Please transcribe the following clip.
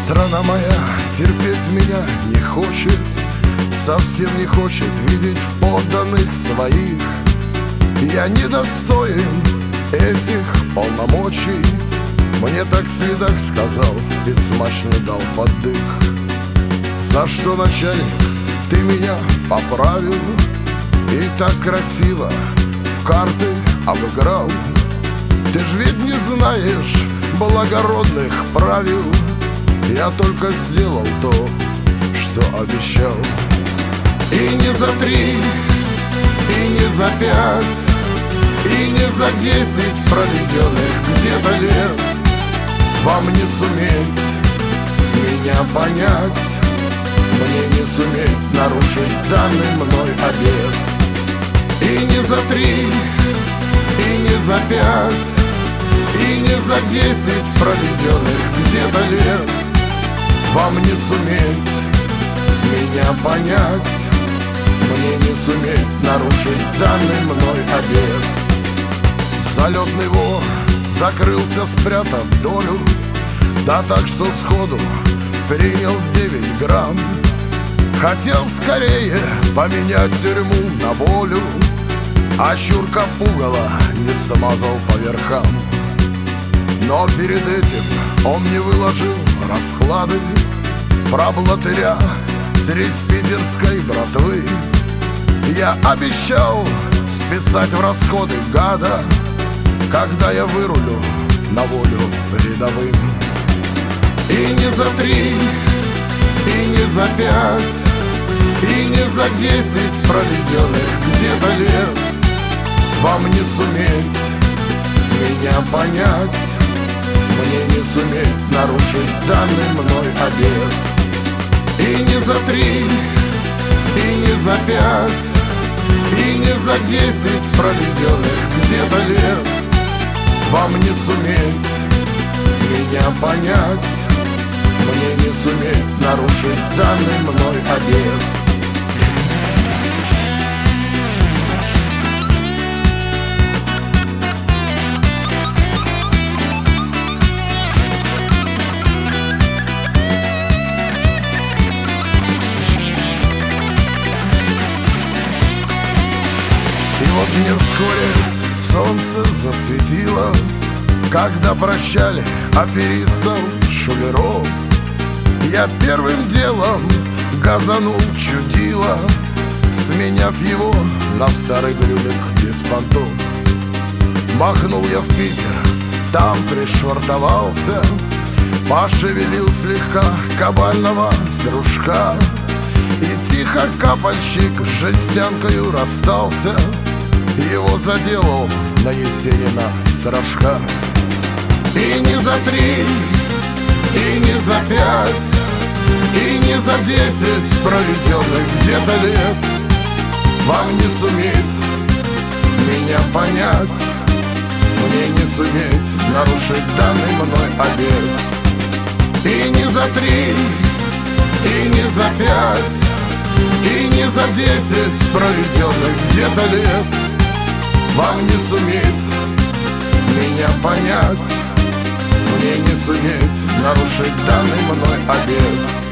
Страна моя терпеть меня не хочет, совсем не хочет видеть в подданных своих. Я недостоин этих полномочий, мне так следак сказал и смачно дал поддых. За что, начальник, ты меня поправил и так красиво в карты обыграл? Ты ж ведь не знаешь благородных правил, я только сделал то, что обещал. И не за 3, и не за 5, и не за 10 проведенных где-то лет вам не суметь меня понять, мне не суметь нарушить данный мной обет. И не за 3, и не за 5, и не за 10 проведенных где-то лет вам не суметь меня понять, мне не суметь нарушить данный мной обет. Залетный вор закрылся, спрятав долю, да так, что сходу принял 9 грамм. Хотел скорее поменять тюрьму на волю, а щурка пугала не смазал по верхам. Но перед этим он не выложил расклады про блатыря средь питерской братвы. Я обещал списать в расходы гада, когда я вырулю на волю рядовым. И не за 3, и не за 5, и не за 10 проведенных где-то лет вам не суметь меня понять, мне не суметь нарушить данный мной обет. И не за 3, и не за 5, и не за 10 проведенных где-то лет вам не суметь меня понять, мне не суметь нарушить данный мной обет. И вот мне вскоре солнце засветило, когда прощали аферистов, шулеров. Я первым делом газанул чудило, сменяв его на старый брюлик без понтов. Махнул я в Питер, там пришвартовался, пошевелил слегка кабального дружка, и тихо капальщик с жестянкою расстался, его заделал на Есенина с рожка. И не за 3, и не за 5, и не за 10 проведенных где-то лет вам не суметь меня понять, мне не суметь нарушить данный мной обет. И не за 3, и не за 5, и не за 10 проведенных где-то лет вам не суметь меня понять, мне не суметь нарушить данный мной обет.